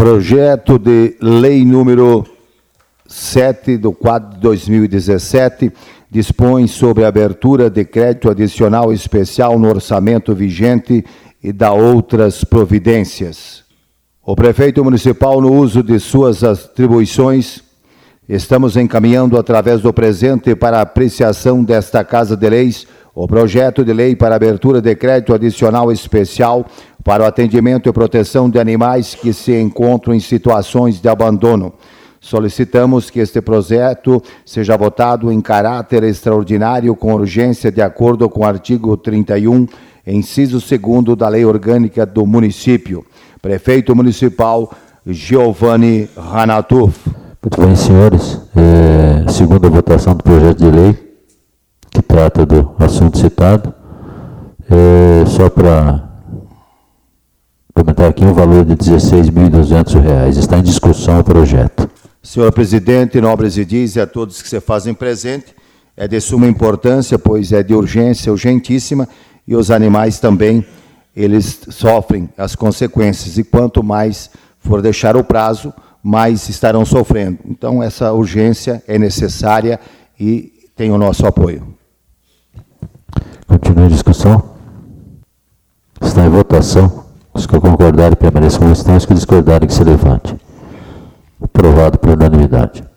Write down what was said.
Projeto de lei número 7 do 4 de 2017 dispõe sobre a abertura de crédito adicional especial no orçamento vigente e dá outras providências. O prefeito municipal, no uso de suas atribuições, estamos encaminhando através do presente para a apreciação desta Casa de Leis o projeto de lei para abertura de crédito adicional especial para o atendimento e proteção de animais que se encontram em situações de abandono. Solicitamos que este projeto seja votado em caráter extraordinário com urgência de acordo com o artigo 31, inciso 2º da Lei Orgânica do Município. Prefeito Municipal, Giovanni Ranatuf. Muito bem, senhores. Segunda votação do projeto de lei, que trata do assunto citado. Só para comentar aqui, um valor de R$ 16.200. Está em discussão o projeto. Senhor presidente, nobres edis e a todos que se fazem presente, é de suma importância, pois é de urgência urgentíssima, e os animais também, eles sofrem as consequências, e quanto mais for deixar o prazo, mais estarão sofrendo. Então, essa urgência é necessária e tem o nosso apoio. Continua a discussão. Está em votação. Os que concordarem permaneçam como estão, os que discordarem que se levante. Aprovado por unanimidade.